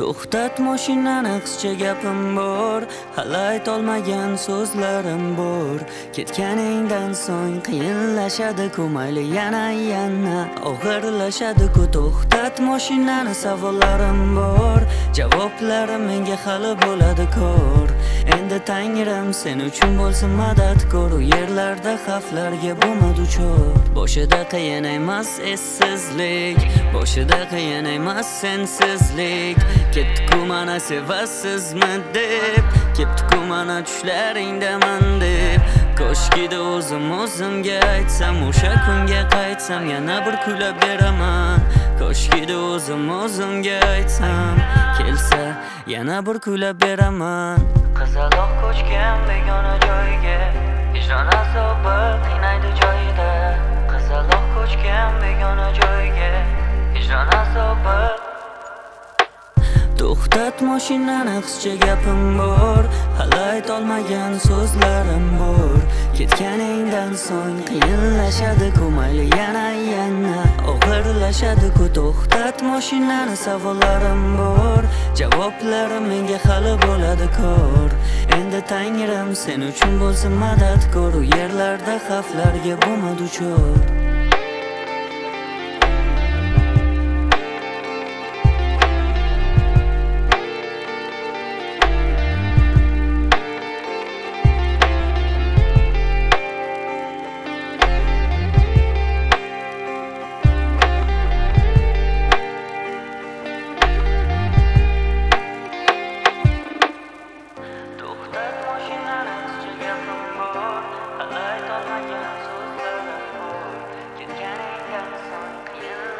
To'xtat mashinani, qischa gapim bor, hali aytolmagan so'zlarim bor. Ketganingdan so'ng qiyinlashadi-ku, mayli yana og'irlashadi-ku. To'xtat mashinani, savollarim bor, javoblari menga hali bo'ladi ko'r. Endi Tangrim sen uchun bo'lsin madadkor, u yerlarda xavflarga bo'lma duchor. Boshida qiyin emas essizlik, boshida qiyin emas sensizlik. Ketdi-ku mana sevasizmi deb, ketdi-ku mana tushlaringdaman deb. Koshkida o'zimga aytsam, o'sha kunga qaytsam, yana bir kulib beraman. Koshkida o'zimga aytsam, kelsa yana bir kulib beraman. Qizaloq ko'chgan begona joyga, hijron azobi qiynaydi joyida. Qizaloq ko'chgan begona joyga, hijron azobi. To'xtat mashinani, qischa gapim bor, hali aytolmagan so'zlarim bor. Ketganingdan so'ng qiyinlashadi-ku, mayli yana og'irlashadi-ku. To'xtat mashinani, savollarim bor, javoblari menga hali bo'ladi ko'r. Endi Tangrim sen uchun bo'lsin madadkor, u yerlarda xavflarga bo'lma duchor.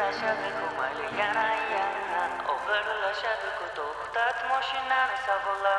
Og'irlashadi-ku, to'xtat mashinani, savollar